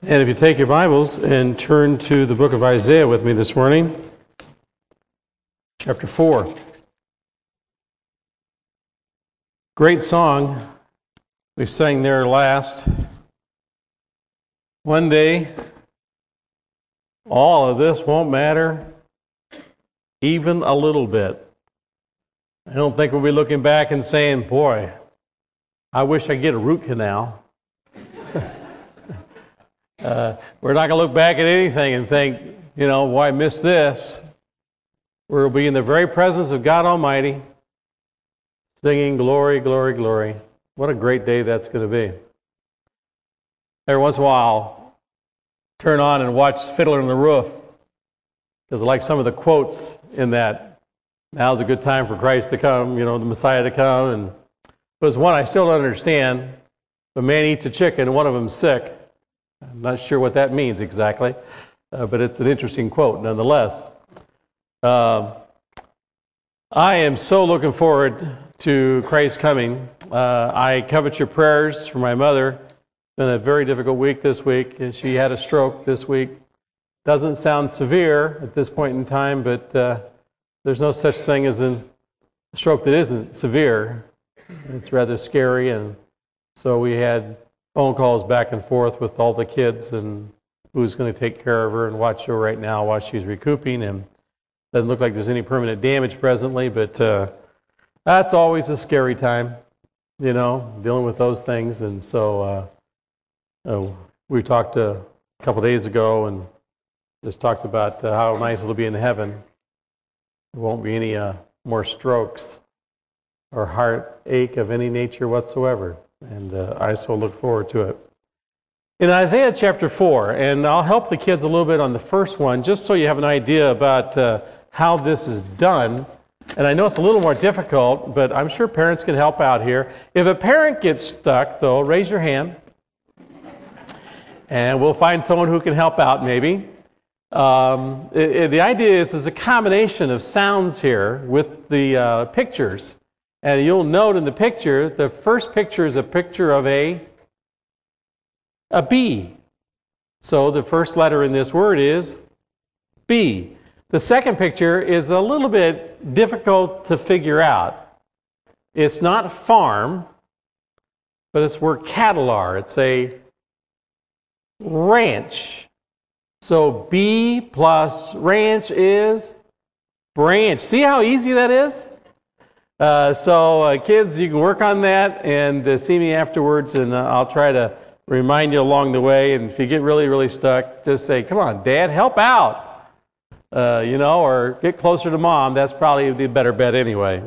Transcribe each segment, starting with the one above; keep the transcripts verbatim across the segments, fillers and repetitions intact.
And if you take your Bibles and turn to the book of Isaiah with me this morning, chapter four. Great song we sang there last. One day, all of this won't matter even a little bit. I don't think we'll be looking back and saying, boy, I wish I could get a root canal. Uh, we're not going to look back at anything and think, you know, why miss this? We'll be in the very presence of God Almighty, singing glory, glory, glory. What a great day that's going to be. Every once in a while, turn on and watch Fiddler on the Roof, because I like some of the quotes in that. Now's a good time for Christ to come, you know, the Messiah to come. And there's one I still don't understand. A man eats a chicken and one of them's sick. I'm not sure what that means exactly, uh, but it's an interesting quote nonetheless. Uh, I am so looking forward to Christ's coming. Uh, I covet your prayers for my mother. It's been a very difficult week this week. She had a stroke this week. Doesn't sound severe at this point in time, but uh, there's no such thing as a stroke that isn't severe. It's rather scary, and so we had phone calls back and forth with all the kids and who's going to take care of her and watch her right now while she's recouping. And doesn't look like there's any permanent damage presently, but uh, that's always a scary time, you know, dealing with those things. And so uh, uh, we talked uh, a couple days ago and just talked about uh, how nice it'll be in heaven. There won't be any uh, more strokes or heartache of any nature whatsoever. And uh, I so look forward to it. In Isaiah chapter four, and I'll help the kids a little bit on the first one, just so you have an idea about uh, how this is done. And I know it's a little more difficult, but I'm sure parents can help out here. If a parent gets stuck, though, raise your hand. And we'll find someone who can help out, maybe. Um, it, it, the idea is, is a combination of sounds here with the uh, pictures. And you'll note in the picture, the first picture is a picture of a, a B. So the first letter in this word is B. The second picture is a little bit difficult to figure out. It's not farm, but it's where cattle are. It's a ranch. So B plus ranch is branch. See how easy that is? Uh, so, uh, kids, you can work on that and uh, see me afterwards, and uh, I'll try to remind you along the way. And if you get really, really stuck, just say, come on, Dad, help out, uh, you know, or get closer to Mom. That's probably the better bet anyway.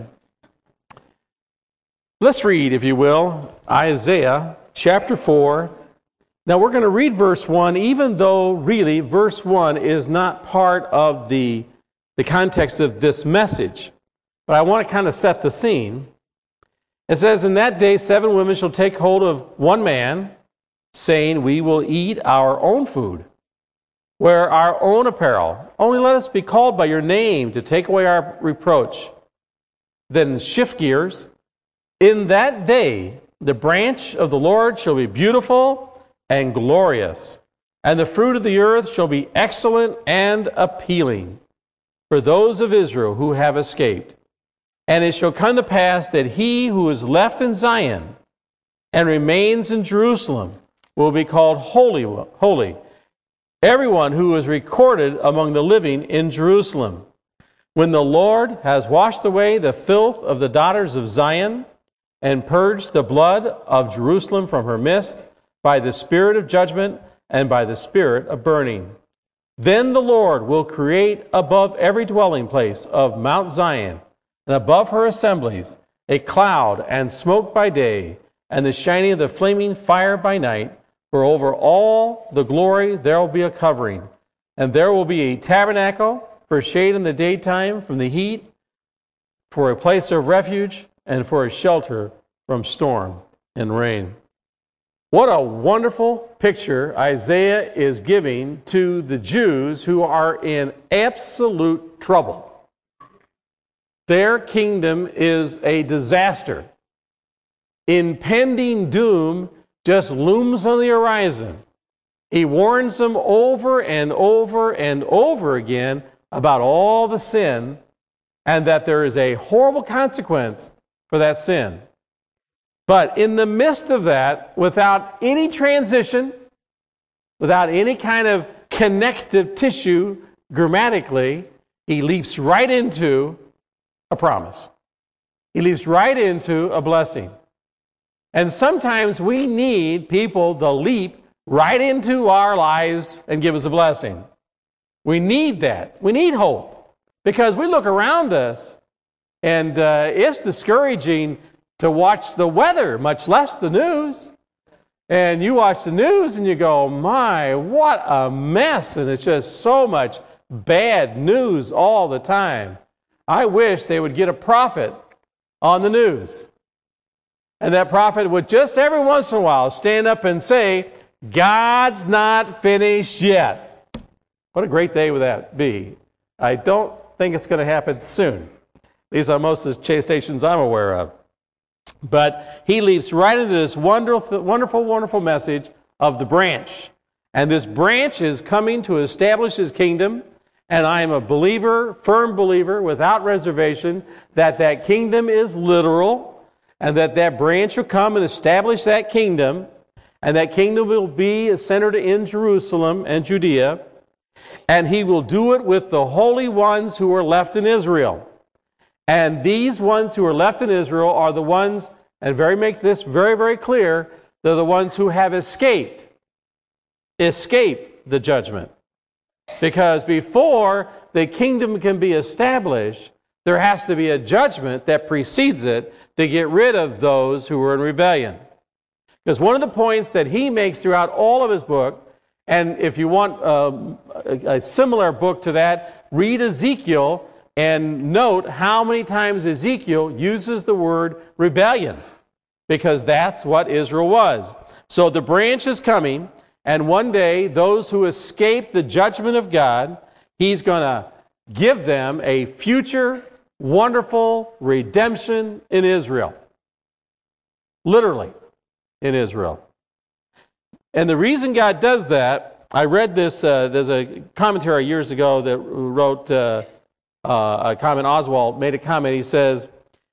Let's read, if you will, Isaiah chapter four. Now, we're going to read verse one, even though really verse one is not part of the, the context of this message. But I want to kind of set the scene. It says, in that day seven women shall take hold of one man, saying, we will eat our own food, wear our own apparel. Only let us be called by your name to take away our reproach. Then shift gears. In that day the branch of the Lord shall be beautiful and glorious, and the fruit of the earth shall be excellent and appealing for those of Israel who have escaped. And it shall come to pass that he who is left in Zion and remains in Jerusalem will be called holy, holy. Everyone who is recorded among the living in Jerusalem. When the Lord has washed away the filth of the daughters of Zion and purged the blood of Jerusalem from her midst by the spirit of judgment and by the spirit of burning. Then the Lord will create above every dwelling place of Mount Zion and above her assemblies a cloud and smoke by day, and the shining of the flaming fire by night. For over all the glory there will be a covering, and there will be a tabernacle for shade in the daytime from the heat, for a place of refuge, and for a shelter from storm and rain. What a wonderful picture Isaiah is giving to the Jews who are in absolute trouble. Their kingdom is a disaster. Impending doom just looms on the horizon. He warns them over and over and over again about all the sin and that there is a horrible consequence for that sin. But in the midst of that, without any transition, without any kind of connective tissue grammatically, he leaps right into a promise. He leaps right into a blessing. And sometimes we need people to leap right into our lives and give us a blessing. We need that. We need hope. Because we look around us, and uh, it's discouraging to watch the weather, much less the news. And you watch the news and you go, my, what a mess. And it's just so much bad news all the time. I wish they would get a prophet on the news. And that prophet would just every once in a while stand up and say, God's not finished yet. What a great day would that be. I don't think it's going to happen soon. These are most of the stations I'm aware of. But he leaps right into this wonderful, wonderful, wonderful message of the branch. And this branch is coming to establish his kingdom. And I am a believer, firm believer, without reservation, that that kingdom is literal, and that that branch will come and establish that kingdom, and that kingdom will be centered in Jerusalem and Judea, and he will do it with the holy ones who are left in Israel. And these ones who are left in Israel are the ones, and very make this very, very clear, they're the ones who have escaped, escaped the judgment. Because before the kingdom can be established, there has to be a judgment that precedes it to get rid of those who are in rebellion. Because one of the points that he makes throughout all of his book, and if you want um, a, a similar book to that, read Ezekiel and note how many times Ezekiel uses the word rebellion, because that's what Israel was. So the branch is coming, and one day those who escape the judgment of God, he's going to give them a future wonderful redemption in Israel. Literally in Israel. And the reason God does that, I read this, uh, there's a commentary years ago that wrote, uh, uh, a comment, Oswald made a comment, he says,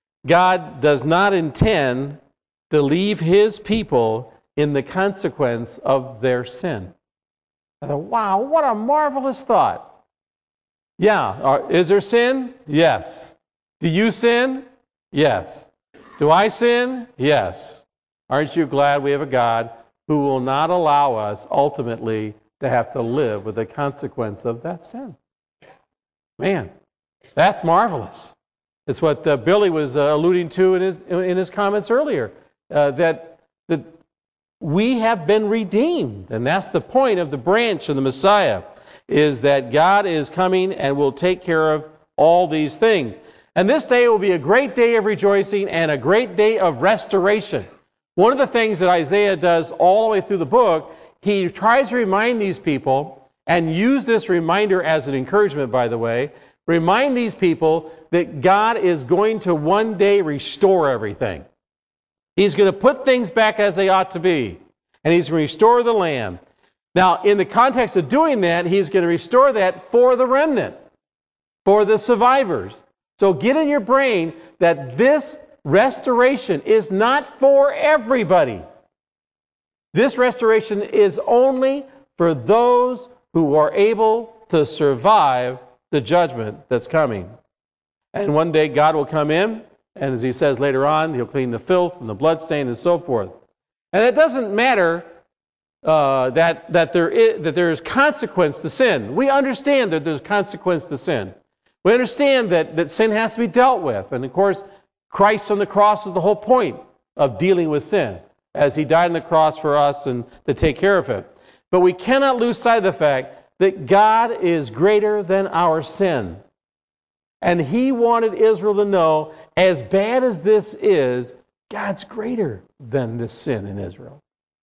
God does not intend to leave his people in the consequence of their sin. I thought, wow, what a marvelous thought. Yeah, uh, is there sin? Yes. Do you sin? Yes. Do I sin? Yes. Aren't you glad we have a God who will not allow us ultimately to have to live with the consequence of that sin? Man, that's marvelous. It's what uh, Billy was uh, alluding to in his, in his comments earlier, uh, that, that we have been redeemed. And that's the point of the branch and the Messiah, is that God is coming and will take care of all these things. And this day will be a great day of rejoicing and a great day of restoration. One of the things that Isaiah does all the way through the book, he tries to remind these people, and use this reminder as an encouragement, by the way, remind these people that God is going to one day restore everything. He's going to put things back as they ought to be, and he's going to restore the land. Now, in the context of doing that, he's going to restore that for the remnant, for the survivors. So get in your brain that this restoration is not for everybody. This restoration is only for those who are able to survive the judgment that's coming. And one day God will come in, and as he says later on, he'll clean the filth and the bloodstain and so forth. And it doesn't matter uh, that, that, there is, that there is consequence to sin. We understand that there's consequence to sin. We understand that, that sin has to be dealt with. And of course, Christ on the cross is the whole point of dealing with sin, as he died on the cross for us and to take care of it. But we cannot lose sight of the fact that God is greater than our sin. And he wanted Israel to know, as bad as this is, God's greater than this sin in Israel.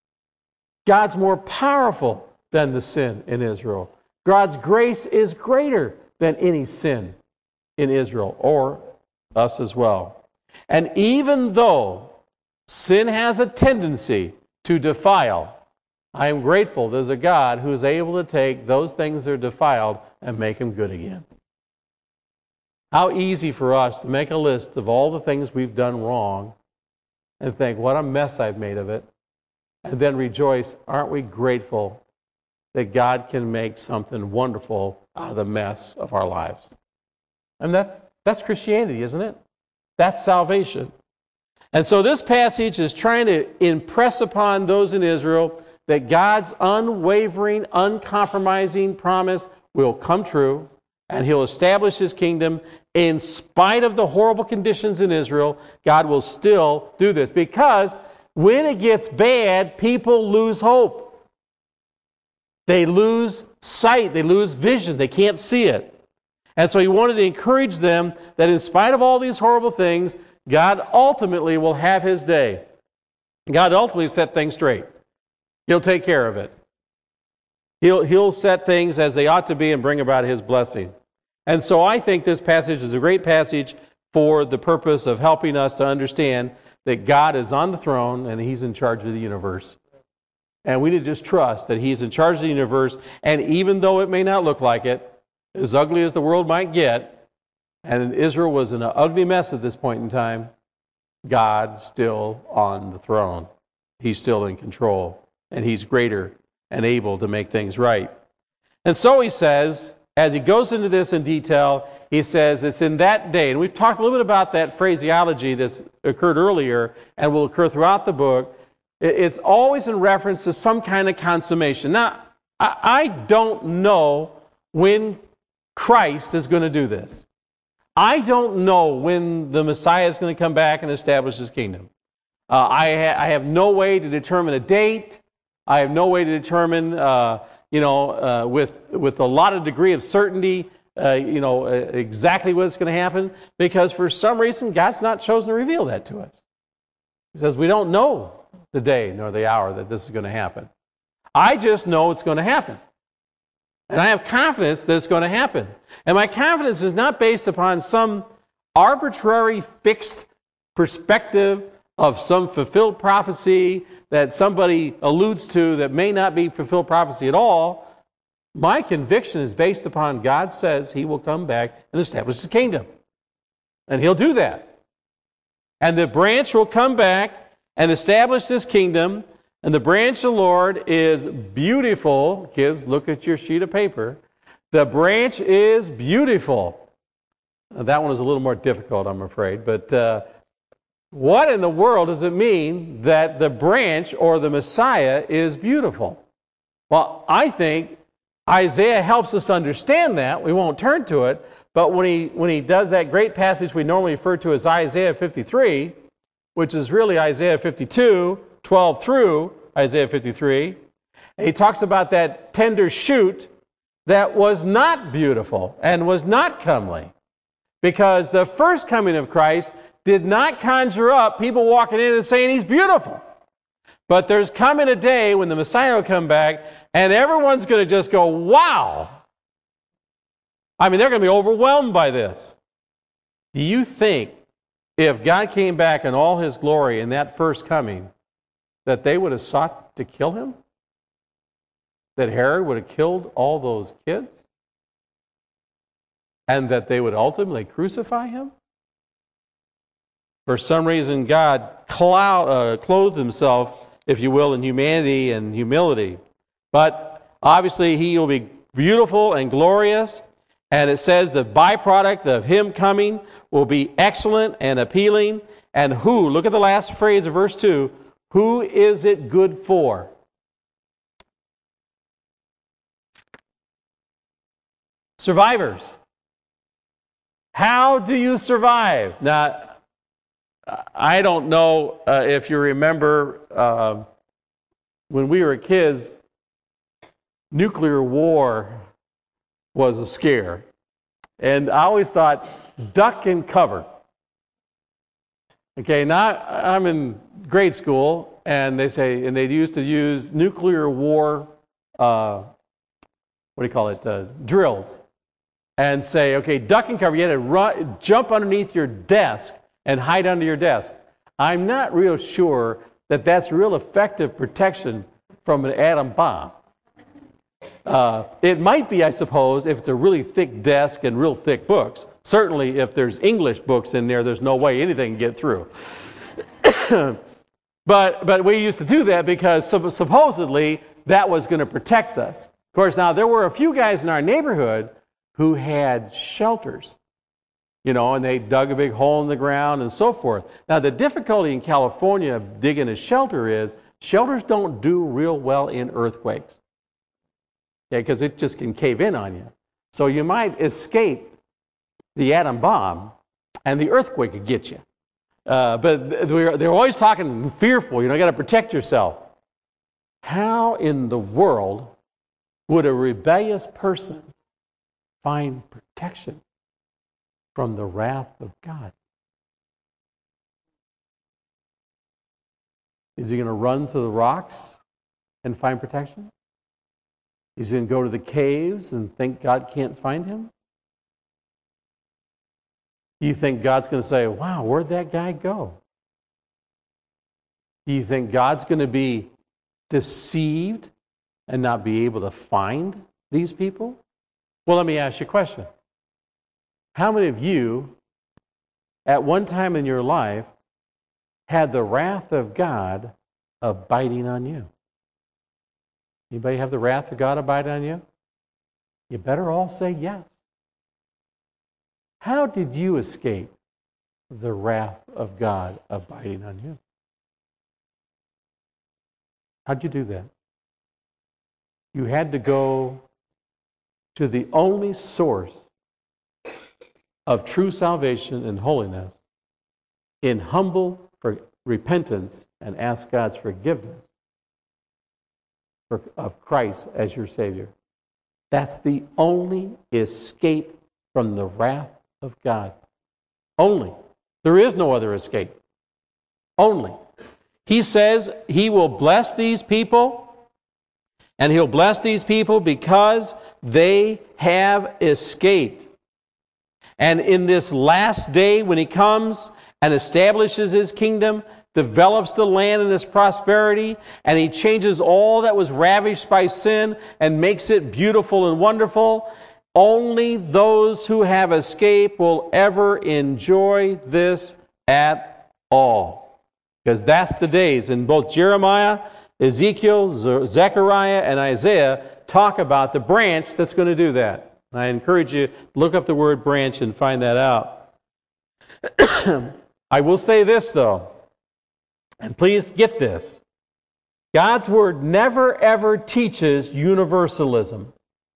God's more powerful than the sin in Israel. God's grace is greater than any sin in Israel, or us as well. And even though sin has a tendency to defile, I am grateful there's a God who is able to take those things that are defiled and make them good again. How easy for us to make a list of all the things we've done wrong and think, what a mess I've made of it, and then rejoice, aren't we grateful that God can make something wonderful out of the mess of our lives? And that, that's Christianity, isn't it? That's salvation. And so this passage is trying to impress upon those in Israel that God's unwavering, uncompromising promise will come true, and He'll establish His kingdom. In spite of the horrible conditions in Israel, God will still do this. Because when it gets bad, people lose hope. They lose sight. They lose vision. They can't see it. And so He wanted to encourage them that in spite of all these horrible things, God ultimately will have His day. God ultimately set things straight. He'll take care of it. He'll, he'll set things as they ought to be and bring about His blessing. And so I think this passage is a great passage for the purpose of helping us to understand that God is on the throne and He's in charge of the universe. And we need to just trust that He's in charge of the universe, and even though it may not look like it, as ugly as the world might get, and Israel was in an ugly mess at this point in time, God's still on the throne. He's still in control, and He's greater and able to make things right. And so He says, as He goes into this in detail, He says it's in that day, and we've talked a little bit about that phraseology that's occurred earlier and will occur throughout the book. It's always in reference to some kind of consummation. Now, I don't know when Christ is going to do this. I don't know when the Messiah is going to come back and establish His kingdom. Uh, I, ha- I have no way to determine a date. I have no way to determine, uh, you know, uh, with with a lot of degree of certainty, uh, you know, uh, exactly what's going to happen, because for some reason God's not chosen to reveal that to us. He says we don't know the day nor the hour that this is going to happen. I just know it's going to happen. And I have confidence that it's going to happen. And my confidence is not based upon some arbitrary fixed perspective of some fulfilled prophecy that somebody alludes to that may not be fulfilled prophecy at all. My conviction is based upon God says He will come back and establish His kingdom. And He'll do that. And the branch will come back and establish this kingdom. And the branch of the Lord is beautiful. Kids, look at your sheet of paper. The branch is beautiful. Now, that one is a little more difficult, I'm afraid. But uh, what in the world does it mean that the branch or the Messiah is beautiful? Well, I think Isaiah helps us understand that. We won't turn to it. But when he, when he does that great passage we normally refer to as Isaiah fifty-three, which is really Isaiah fifty-two, twelve through Isaiah fifty-three, and he talks about that tender shoot that was not beautiful and was not comely. Because the first coming of Christ did not conjure up people walking in and saying He's beautiful. But there's coming a day when the Messiah will come back and everyone's going to just go, wow. I mean, they're going to be overwhelmed by this. Do you think if God came back in all His glory in that first coming, that they would have sought to kill Him? That Herod would have killed all those kids? And that they would ultimately crucify Him? For some reason, God cloud, uh, clothed Himself, if you will, in humanity and humility. But obviously, He will be beautiful and glorious. And it says the byproduct of Him coming will be excellent and appealing. And who, look at the last phrase of verse two, who is it good for? Survivors. How do you survive? Now, I don't know uh, if you remember uh, when we were kids, nuclear war was a scare. And I always thought, duck and cover. Okay, now I'm in grade school, and they say, and they used to use nuclear war, uh, what do you call it, uh, drills, and say, okay, duck and cover. You had to run, jump underneath your desk and hide under your desk. I'm not real sure that that's real effective protection from an atom bomb. Uh, it might be, I suppose, if it's a really thick desk and real thick books. Certainly, if there's English books in there, there's no way anything can get through. but but we used to do that because supposedly that was going to protect us. Of course, now there were a few guys in our neighborhood who had shelters, you know, and they dug a big hole in the ground and so forth. Now, the difficulty in California of digging a shelter is shelters don't do real well in earthquakes. Yeah, because it just can cave in on you. So you might escape the atom bomb, and the earthquake could get you. Uh, but they're, they're always talking fearful. You know, you got to protect yourself. How in the world would a rebellious person find protection from the wrath of God? Is he going to run to the rocks and find protection? Is he going to go to the caves and think God can't find him? Do you think God's going to say, wow, where'd that guy go? Do you think God's going to be deceived and not be able to find these people? Well, let me ask you a question. How many of you, at one time in your life, had the wrath of God abiding on you? Anybody have the wrath of God abiding on you? You better all say yes. How did you escape the wrath of God abiding on you? How'd you do that? You had to go to the only source of true salvation and holiness in humble repentance and ask God's forgiveness for, of Christ as your Savior. That's the only escape from the wrath of God. Only. There is no other escape. Only. He says he will bless these people, and he'll bless these people because they have escaped. And in this last day, when he comes and establishes his kingdom, develops the land in its prosperity, and he changes all that was ravished by sin and makes it beautiful and wonderful, only those who have escaped will ever enjoy this at all. Because that's the days. And both Jeremiah, Ezekiel, Zechariah, and Isaiah talk about the branch that's going to do that. I encourage you to look up the word branch and find that out. I will say this, though, and please get this. God's Word never, ever teaches universalism.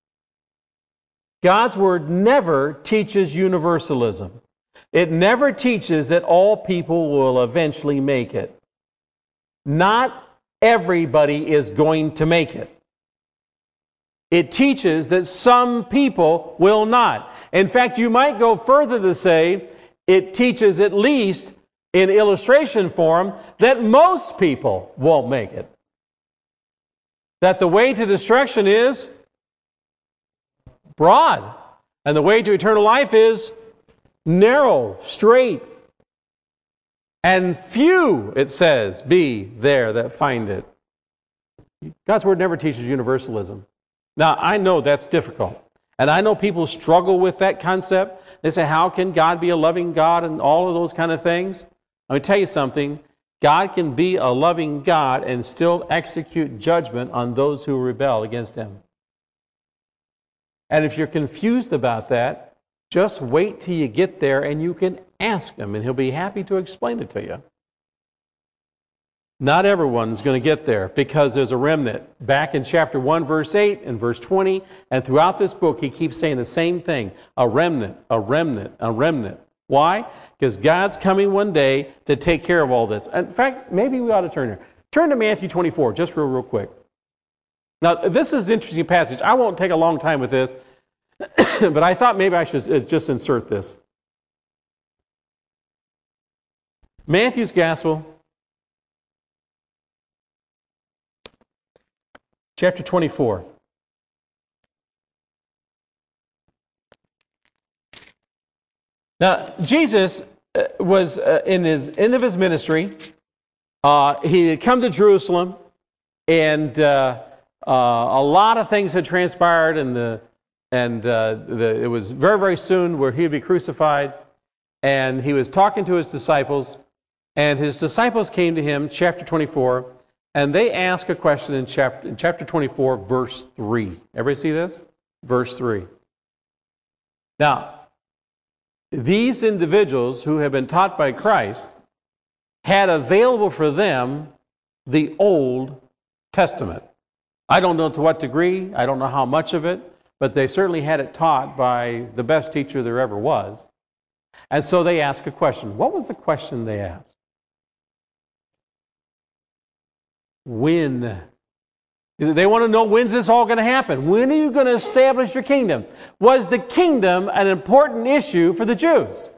God's Word never teaches universalism. It never teaches that all people will eventually make it. Not everybody is going to make it. It teaches that some people will not. In fact, you might go further to say it teaches, at least in illustration form, that most people won't make it. That the way to destruction is broad, and the way to eternal life is narrow, straight, and few, it says, be there that find it. God's Word never teaches universalism. Now, I know that's difficult. And I know people struggle with that concept. They say, how can God be a loving God and all of those kind of things? Let me tell you something. God can be a loving God and still execute judgment on those who rebel against Him. And if you're confused about that, just wait till you get there and you can ask Him, and He'll be happy to explain it to you. Not everyone's going to get there because there's a remnant. Back in chapter one, verse eight and verse twenty, and throughout this book, he keeps saying the same thing. A remnant, a remnant, a remnant. Why? Because God's coming one day to take care of all this. In fact, maybe we ought to turn here. Turn to Matthew twenty-four, just real, real quick. Now, this is an interesting passage. I won't take a long time with this, but I thought maybe I should just insert this. Matthew's Gospel, chapter twenty-four. Now, Jesus was uh, in his end of his ministry. Uh, he had come to Jerusalem, And uh, uh, a lot of things had transpired, and the and uh, the, it was very, very soon where he would be crucified. And he was talking to his disciples, and his disciples came to him, chapter twenty-four, and they ask a question in chapter, in chapter twenty-four, verse three. Everybody see this? Verse three. Now, these individuals who have been taught by Christ had available for them the Old Testament. I don't know to what degree, I don't know how much of it, but they certainly had it taught by the best teacher there ever was. And so they ask a question. What was the question they asked? When? They want to know, when's this all going to happen? When are you going to establish your kingdom? Was the kingdom an important issue for the Jews?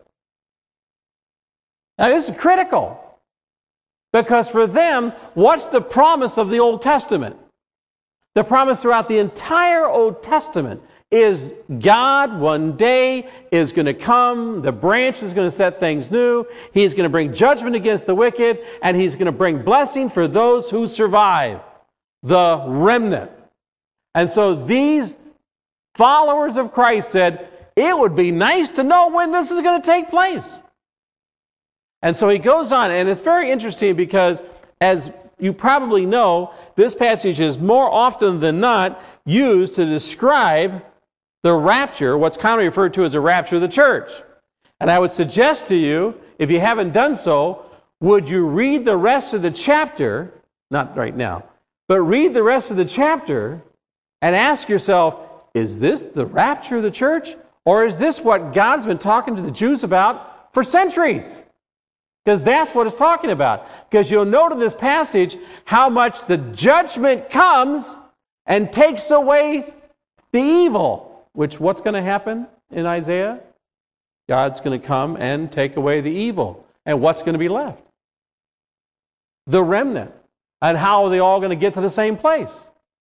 Now this is critical. Because for them, what's the promise of the Old Testament? The promise throughout the entire Old Testament is God one day is going to come, the branch is going to set things new, He's going to bring judgment against the wicked, and He's going to bring blessing for those who survive, the remnant. And so these followers of Christ said, it would be nice to know when this is going to take place. And so he goes on, and it's very interesting because, as you probably know, this passage is more often than not used to describe the rapture, what's commonly referred to as the rapture of the church. And I would suggest to you, if you haven't done so, would you read the rest of the chapter, not right now, but read the rest of the chapter and ask yourself, is this the rapture of the church? Or is this what God's been talking to the Jews about for centuries? Because that's what it's talking about. Because you'll note in this passage how much the judgment comes and takes away the evil. Which, what's going to happen in Isaiah? God's going to come and take away the evil. And what's going to be left? The remnant. And how are they all going to get to the same place?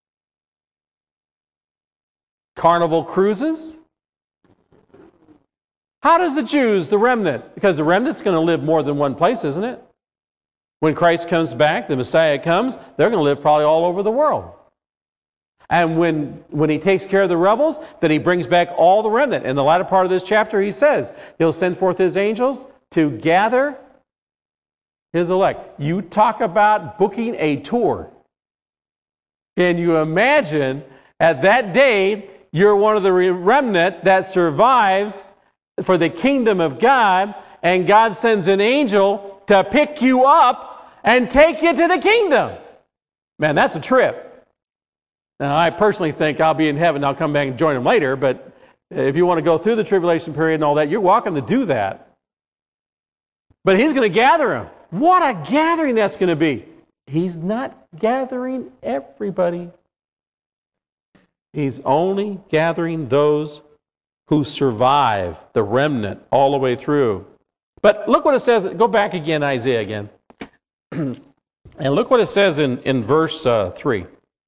Carnival cruises? How does the Jews, the remnant, because the remnant's going to live more than one place, isn't it? When Christ comes back, the Messiah comes, they're going to live probably all over the world. And when, when he takes care of the rebels, then he brings back all the remnant. In the latter part of this chapter, he says, he'll send forth his angels to gather his elect. You talk about booking a tour. Can you imagine at that day, you're one of the remnant that survives for the kingdom of God, and God sends an angel to pick you up and take you to the kingdom. Man, that's a trip. Now, I personally think I'll be in heaven. I'll come back and join him later, but if you want to go through the tribulation period and all that, you're welcome to do that. But he's going to gather them. What a gathering that's going to be. He's not gathering everybody. He's only gathering those who survive, the remnant, all the way through. But look what it says. Go back again, Isaiah again. And look what it says in, in verse uh, three.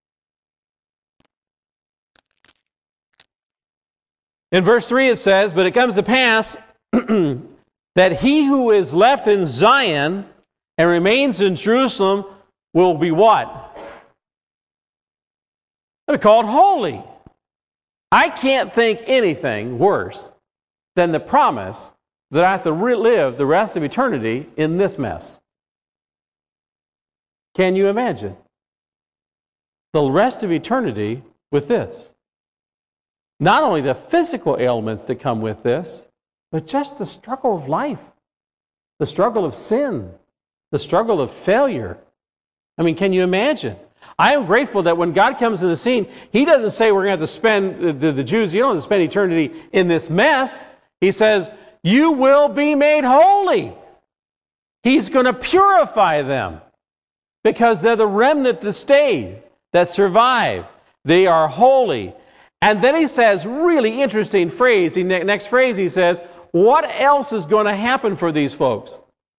In verse three it says, but it comes to pass that he who is left in Zion and remains in Jerusalem will be what? They're called holy. I can't think anything worse than the promise that I have to live the rest of eternity in this mess. Can you imagine? The rest of eternity with this. Not only the physical ailments that come with this, but just the struggle of life, the struggle of sin, the struggle of failure. I mean, can you imagine? I am grateful that when God comes in the scene, He doesn't say we're going to have to spend, the, the Jews, you don't have to spend eternity in this mess. He says, you will be made holy. He's going to purify them because they're the remnant that stayed, that survived. They are holy. And then He says, really interesting phrase, the next phrase He says, what else is going to happen for these folks?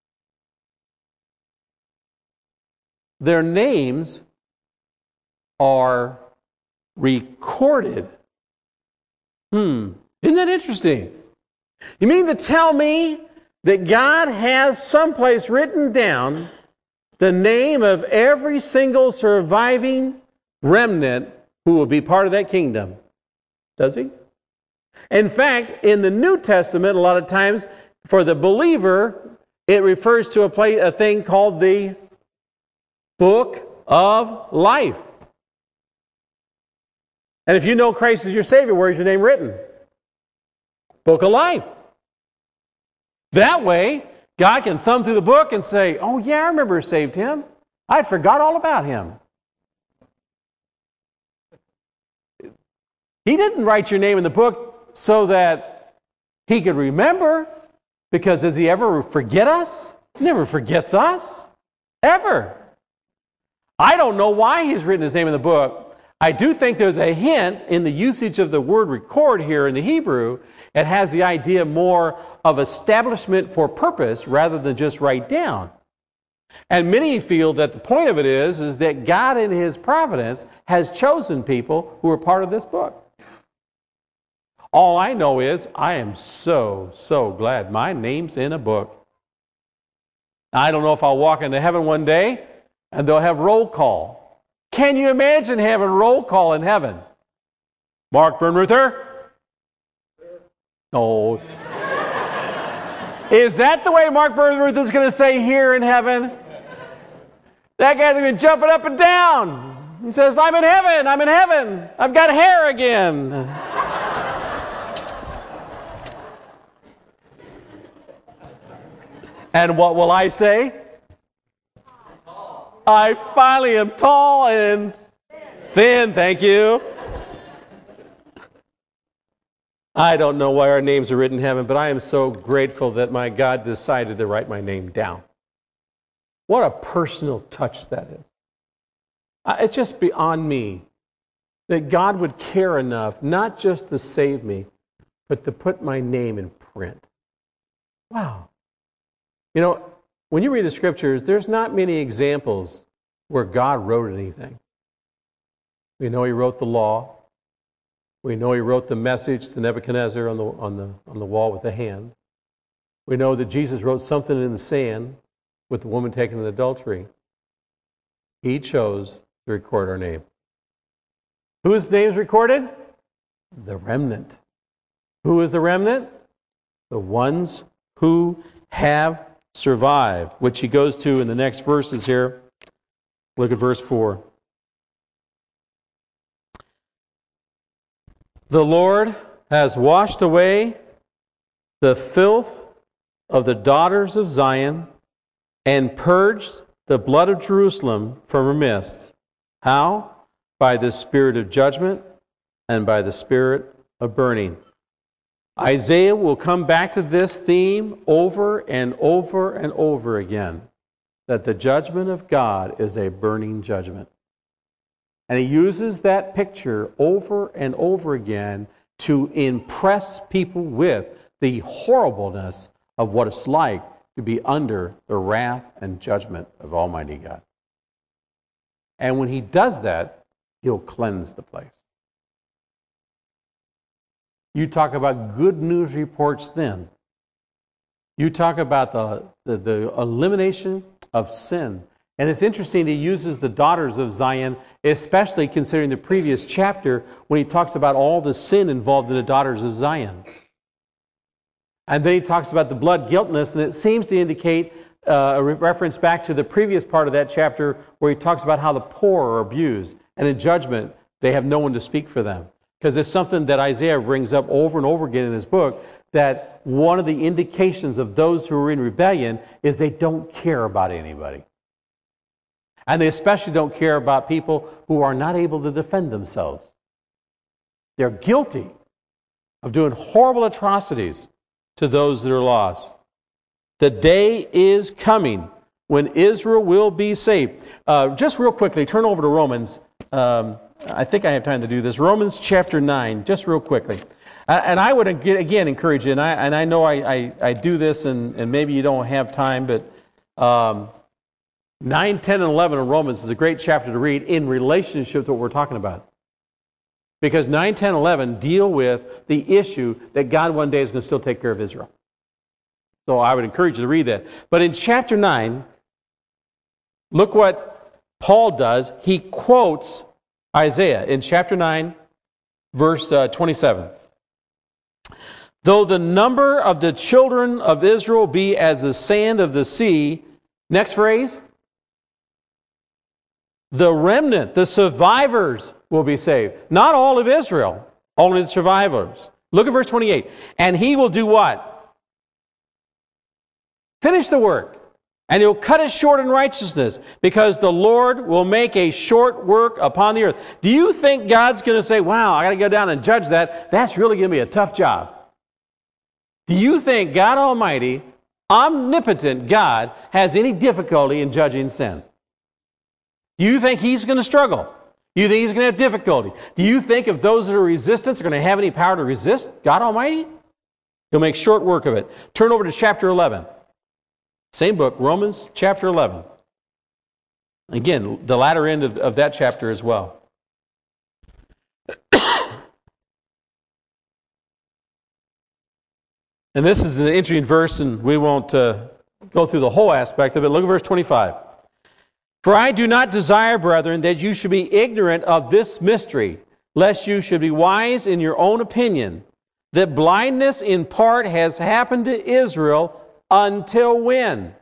Their names are recorded. Hmm, isn't that interesting? You mean to tell me that God has someplace written down the name of every single surviving remnant who will be part of that kingdom. Does he? In fact, in the New Testament, a lot of times, for the believer, it refers to a, play, a thing called the Book of Life. And if you know Christ as your Savior, where is your name written? Book of Life. That way, God can thumb through the book and say, oh yeah, I remember who saved him. I forgot all about him. He didn't write your name in the book so that he could remember, because does he ever forget us? He never forgets us. Ever. I don't know why he's written his name in the book. I do think there's a hint in the usage of the word record here in the Hebrew. It has the idea more of establishment for purpose rather than just write down. And many feel that the point of it is, is that God in His providence has chosen people who are part of this book. All I know is I am so, so glad my name's in a book. I don't know if I'll walk into heaven one day and they'll have roll call. Can you imagine having roll call in heaven? Mark Bernruther? No. Is that the way Mark Bernruther is going to say here in heaven? That guy's going to be jumping up and down. He says, I'm in heaven, I'm in heaven. I've got hair again. And what will I say? I finally am tall and thin, thank you. I don't know why our names are written in heaven, but I am so grateful that my God decided to write my name down. What a personal touch that is. It's just beyond me that God would care enough not just to save me, but to put my name in print. Wow. You know, when you read the Scriptures, there's not many examples where God wrote anything. We know He wrote the law. We know He wrote the message to Nebuchadnezzar on the, on the, on the wall with the hand. We know that Jesus wrote something in the sand with the woman taken in adultery. He chose to record our name. Whose name is recorded? The remnant. Who is the remnant? The ones who have survived, which he goes to in the next verses here. Look at verse four. The Lord has washed away the filth of the daughters of Zion and purged the blood of Jerusalem from her midst. How? By the spirit of judgment and by the spirit of burning. Isaiah will come back to this theme over and over and over again, that the judgment of God is a burning judgment. And he uses that picture over and over again to impress people with the horribleness of what it's like to be under the wrath and judgment of Almighty God. And when he does that, he'll cleanse the place. You talk about good news reports then. You talk about the, the, the elimination of sin. And it's interesting he uses the daughters of Zion, especially considering the previous chapter when he talks about all the sin involved in the daughters of Zion. And then he talks about the blood guiltness, and it seems to indicate uh, a reference back to the previous part of that chapter where he talks about how the poor are abused, and in judgment they have no one to speak for them. Because it's something that Isaiah brings up over and over again in his book, that one of the indications of those who are in rebellion is they don't care about anybody. And they especially don't care about people who are not able to defend themselves. They're guilty of doing horrible atrocities to those that are lost. The day is coming when Israel will be saved. Uh, just real quickly, turn over to Romans. Um, I think I have time to do this. Romans chapter nine, just real quickly. Uh, and I would, again, encourage you, and I, and I know I, I, I do this, and, and maybe you don't have time, but um, nine, ten, and eleven of Romans is a great chapter to read in relationship to what we're talking about. Because nine, ten, eleven deal with the issue that God one day is going to still take care of Israel. So I would encourage you to read that. But in chapter nine, look what Paul does. He quotes Isaiah in chapter nine, verse uh, twenty-seven. Though the number of the children of Israel be as the sand of the sea, next phrase, the remnant, the survivors will be saved. Not all of Israel, only the survivors. Look at verse twenty-eight. And he will do what? Finish the work. And he'll cut it short in righteousness, because the Lord will make a short work upon the earth. Do you think God's going to say, wow, I got to go down and judge that? That's really going to be a tough job. Do you think God Almighty, omnipotent God, has any difficulty in judging sin? Do you think He's going to struggle? Do you think He's going to have difficulty? Do you think if those that are resistance are going to have any power to resist God Almighty? He'll make short work of it. Turn over to chapter eleven. Same book, Romans chapter eleven. Again, the latter end of, of that chapter as well. And this is an interesting verse, and we won't uh, go through the whole aspect of it. Look at verse twenty-five. For I do not desire, brethren, that you should be ignorant of this mystery, lest you should be wise in your own opinion, that blindness in part has happened to Israel until when?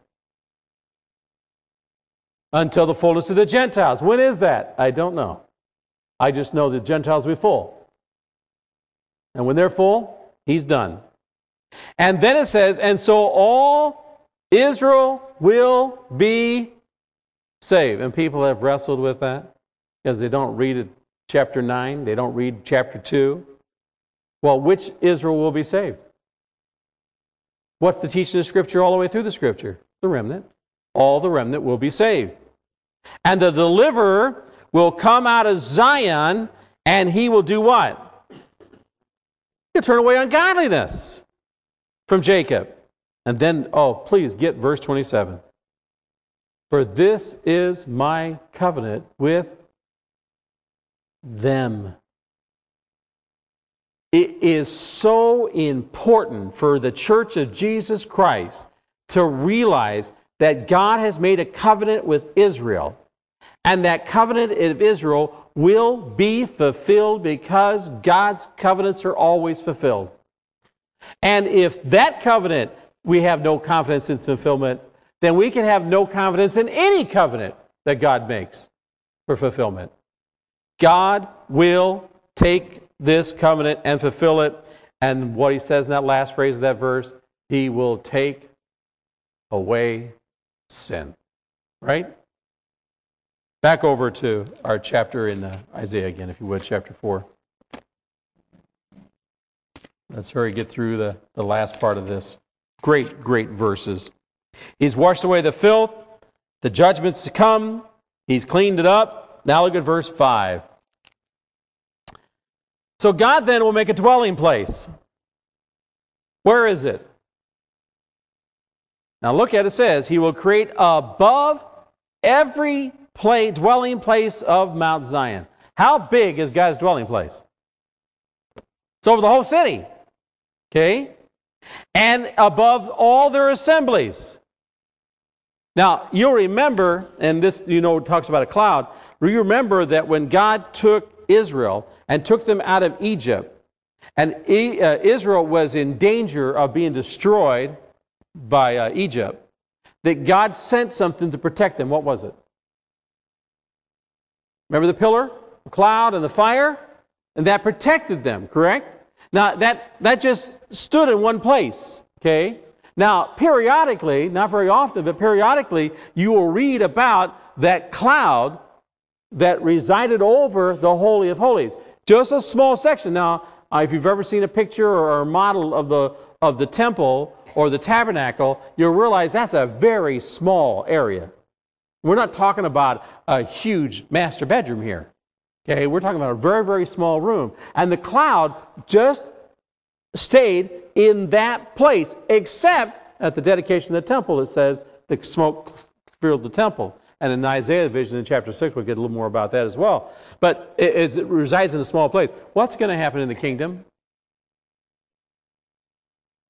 Until the fullness of the Gentiles. When is that? I don't know. I just know the Gentiles will be full. And when they're full, He's done. And then it says, and so all Israel will be saved. And people have wrestled with that because they don't read it, chapter nine. They don't read chapter two. Well, which Israel will be saved? What's the teaching of Scripture all the way through the Scripture? The remnant. All the remnant will be saved. And the deliverer will come out of Zion, and he will do what? He'll turn away ungodliness from Jacob. And then, oh, please get verse twenty-seven. For this is my covenant with them. It is so important for the Church of Jesus Christ to realize that God has made a covenant with Israel, and that covenant of Israel will be fulfilled because God's covenants are always fulfilled. And if that covenant we have no confidence in fulfillment, then we can have no confidence in any covenant that God makes for fulfillment. God will take this covenant and fulfill it. And what He says in that last phrase of that verse, He will take away sin. Right? Back over to our chapter in uh, Isaiah again, if you would, chapter four. Let's hurry get through the, the last part of this. Great, great verses. He's washed away the filth, the judgments to come. He's cleaned it up. Now look at verse five. So God then will make a dwelling place. Where is it? Now look at it. It says, He will create above every place, dwelling place of Mount Zion. How big is God's dwelling place? It's over the whole city. Okay? And above all their assemblies. Now, you'll remember, and this, you know, talks about a cloud. You remember that when God took Israel and took them out of Egypt, and Israel was in danger of being destroyed by uh, Egypt, that God sent something to protect them. What was it? Remember the pillar, the cloud, and the fire? And that protected them, correct? Now, that, that just stood in one place, okay? Now, periodically, not very often, but periodically, you will read about that cloud that resided over the Holy of Holies. Just a small section. Now, uh, if you've ever seen a picture or a model of the, of the temple or the tabernacle, you'll realize that's a very small area. We're not talking about a huge master bedroom here. Okay, we're talking about a very, very small room. And the cloud just stayed in that place, except at the dedication of the temple, it says the smoke filled the temple. And in Isaiah vision in chapter six, we'll get a little more about that as well. But it, it resides in a small place. What's going to happen in the kingdom?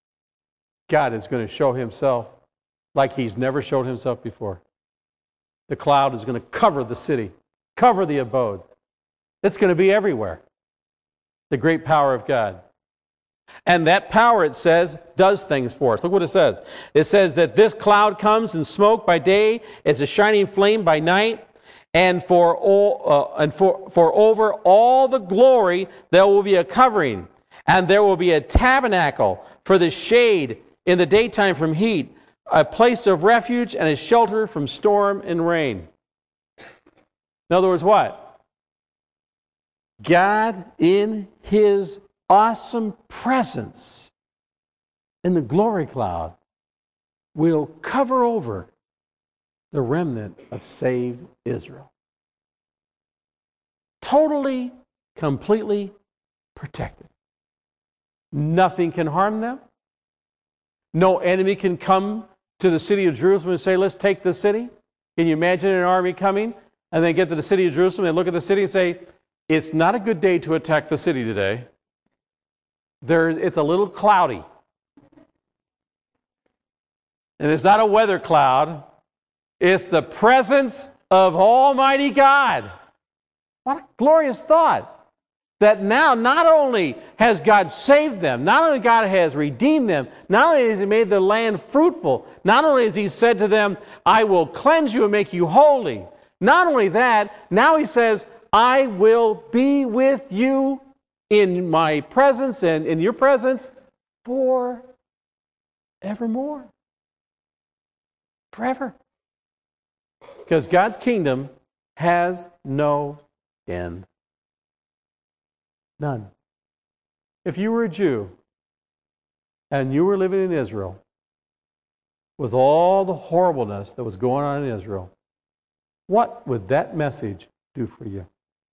God is going to show Himself like He's never showed Himself before. The cloud is going to cover the city, cover the abode. It's going to be everywhere. The great power of God. And that power, it says, does things for us. Look what it says. It says that this cloud comes in smoke by day, it's a shining flame by night, and for all, uh, and for, for over all the glory there will be a covering, and there will be a tabernacle for the shade in the daytime from heat, a place of refuge and a shelter from storm and rain. In other words, what? God in His awesome presence in the glory cloud will cover over the remnant of saved Israel. Totally, completely protected. Nothing can harm them. No enemy can come to the city of Jerusalem and say, let's take the city. Can you imagine an army coming and they get to the city of Jerusalem and look at the city and say, it's not a good day to attack the city today. There's, it's a little cloudy. And it's not a weather cloud. It's the presence of Almighty God. What a glorious thought. That now not only has God saved them, not only God has redeemed them, not only has He made the land fruitful, not only has He said to them, I will cleanse you and make you holy. Not only that, now He says, I will be with you in my presence and in your presence for evermore. Forever. Because God's kingdom has no end. None. If you were a Jew and you were living in Israel with all the horribleness that was going on in Israel, what would that message do for you?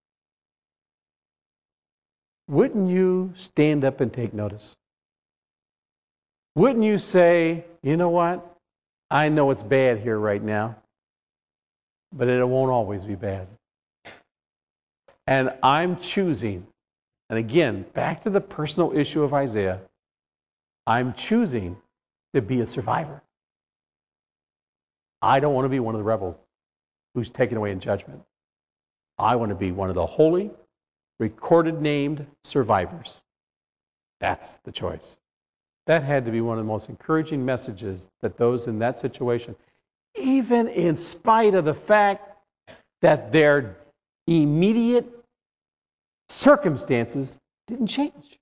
Wouldn't you stand up and take notice? Wouldn't you say, you know what? I know it's bad here right now, but it won't always be bad. And I'm choosing, and again, back to the personal issue of Isaiah, I'm choosing to be a survivor. I don't want to be one of the rebels who's taken away in judgment. I want to be one of the holy, recorded, named survivors. That's the choice. That had to be one of the most encouraging messages that those in that situation, even in spite of the fact that their immediate circumstances didn't change.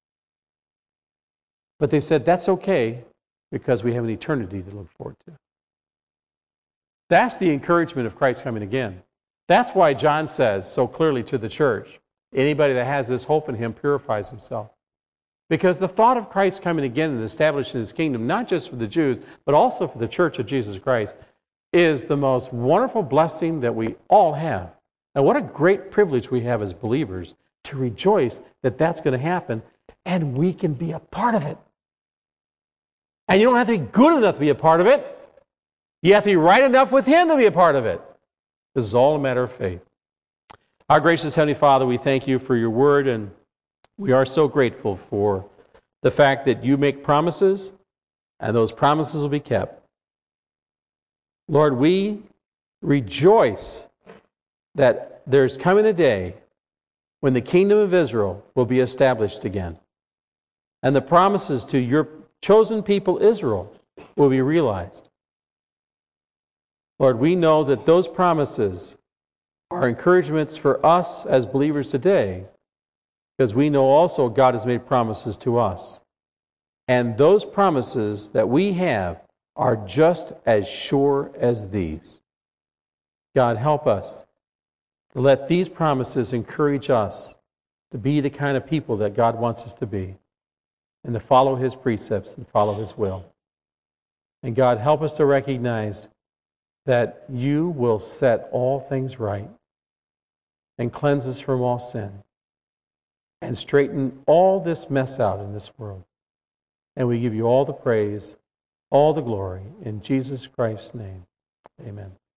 But they said, that's okay because we have an eternity to look forward to. That's the encouragement of Christ coming again. That's why John says so clearly to the church, anybody that has this hope in Him purifies himself. Because the thought of Christ coming again and establishing His kingdom, not just for the Jews, but also for the church of Jesus Christ, is the most wonderful blessing that we all have. And what a great privilege we have as believers to rejoice that that's going to happen, and we can be a part of it. And you don't have to be good enough to be a part of it. You have to be right enough with Him to be a part of it. This is all a matter of faith. Our gracious Heavenly Father, we thank You for Your word, and we are so grateful for the fact that You make promises, and those promises will be kept. Lord, we rejoice that there's coming a day when the kingdom of Israel will be established again. And the promises to Your chosen people, Israel, will be realized. Lord, we know that those promises are encouragements for us as believers today, because we know also God has made promises to us. And those promises that we have are just as sure as these. God, help us to let these promises encourage us to be the kind of people that God wants us to be, and to follow His precepts and follow His will. And God, help us to recognize that You will set all things right and cleanse us from all sin and straighten all this mess out in this world. And we give You all the praise, all the glory, in Jesus Christ's name. Amen.